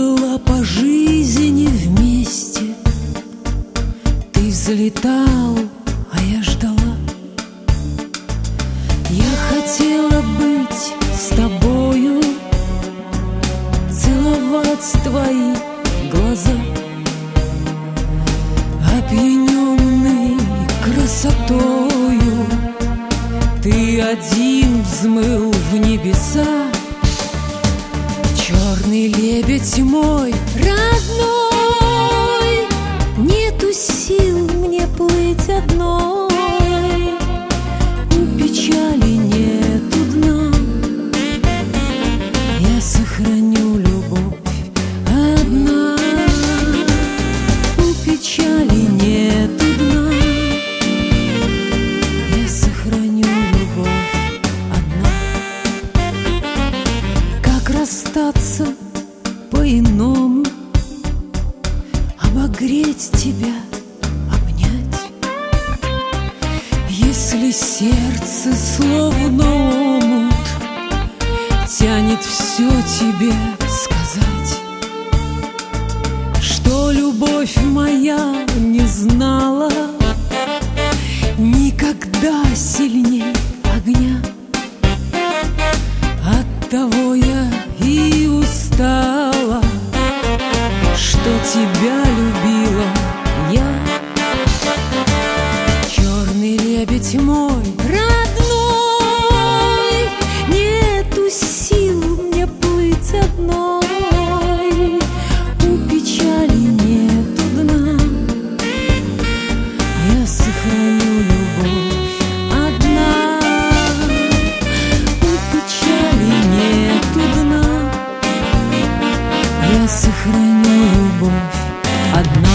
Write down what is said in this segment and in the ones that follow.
была по жизни вместе. Ты взлетал, а я ждала. Я хотела быть с тобою, целовать твои глаза, опьяненный красотою. Ты один взмыл в небеса. Черный лебедь мой родной, нету сил мне плыть одной. У печали нету дна. Я сохраню любовь одна. У печали нету дна. Я сохраню любовь одна. Как расстаться по-иному, обогреть тебя, обнять, если сердце словно омут тянет все тебе сказать, что любовь моя не знала никогда сильней огня. Оттого я и устала, что тебя любила я. Черный лебедь мой родной, нету сил мне плыть одной. У печали нету дна. Я сохраню любовь одна. У печали нету дна. Я сохраню любовь одна.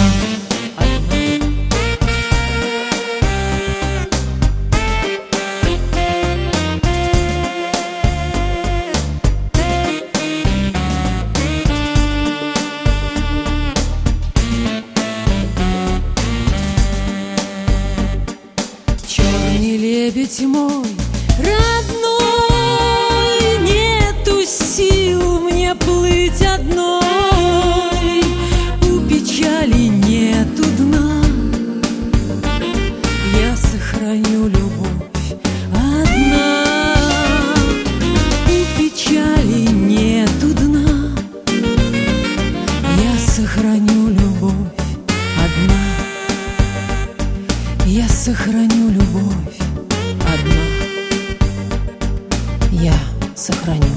Черный лебедь мой родной, нету сил мне плыть одной. У печали нету дна. Я сохраню любовь одна. У печали нету дна. Я сохраню любовь одна. Я сохраню любовь одна. Я сохраню.